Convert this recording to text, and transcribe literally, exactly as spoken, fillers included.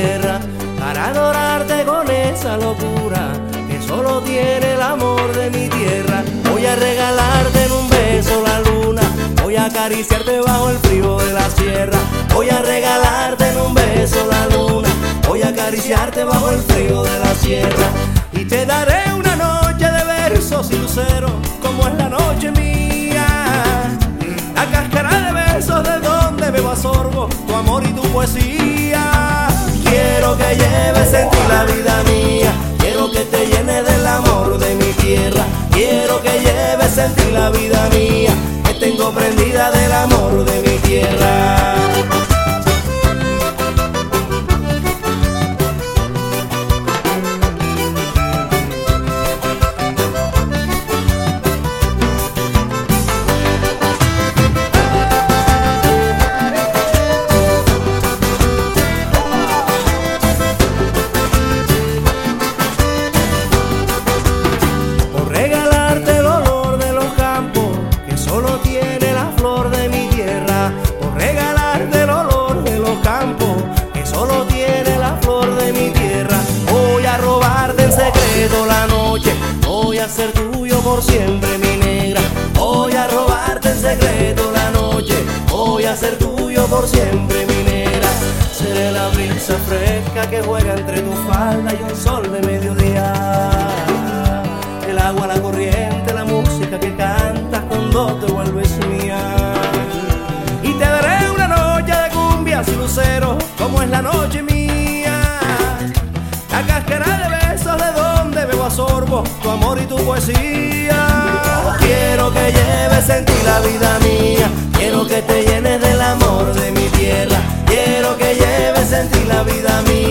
tierra, para adorarte con esa locura que solo tiene el amor de mi tierra. Voy a regalarte en un beso la luna, voy a acariciarte bajo el frío de la sierra. Voy a regalarte en un beso la luna, voy a acariciarte bajo el frío de la sierra. Y te daré una noche de versos y luceros, como es la noche mía. La cáscara de besos de donde bebo a sorbo tu amor y tu poesía. Quiero que lleves en ti la vida mía, quiero que te llenes del amor de mi tierra. Quiero que lleves en ti la vida mía, que tengo prendida del amor de mi tierra. La noche, voy a ser tuyo por siempre, mi negra. Voy a robarte en secreto la noche, voy a ser tuyo por siempre, mi negra. Seré la brisa fresca que juega entre tu falda y un sol de mediodía. El agua, la corriente, la música que cantas cuando te vuelves mía. Y te daré una noche de cumbias y luceros, como es la noche mía. La cáscara de besos de donde bebo a sorbo tu amor y tu poesía. Quiero que lleves en ti la vida mía, quiero que te llenes del amor de mi tierra. Quiero que lleves en ti la vida mía,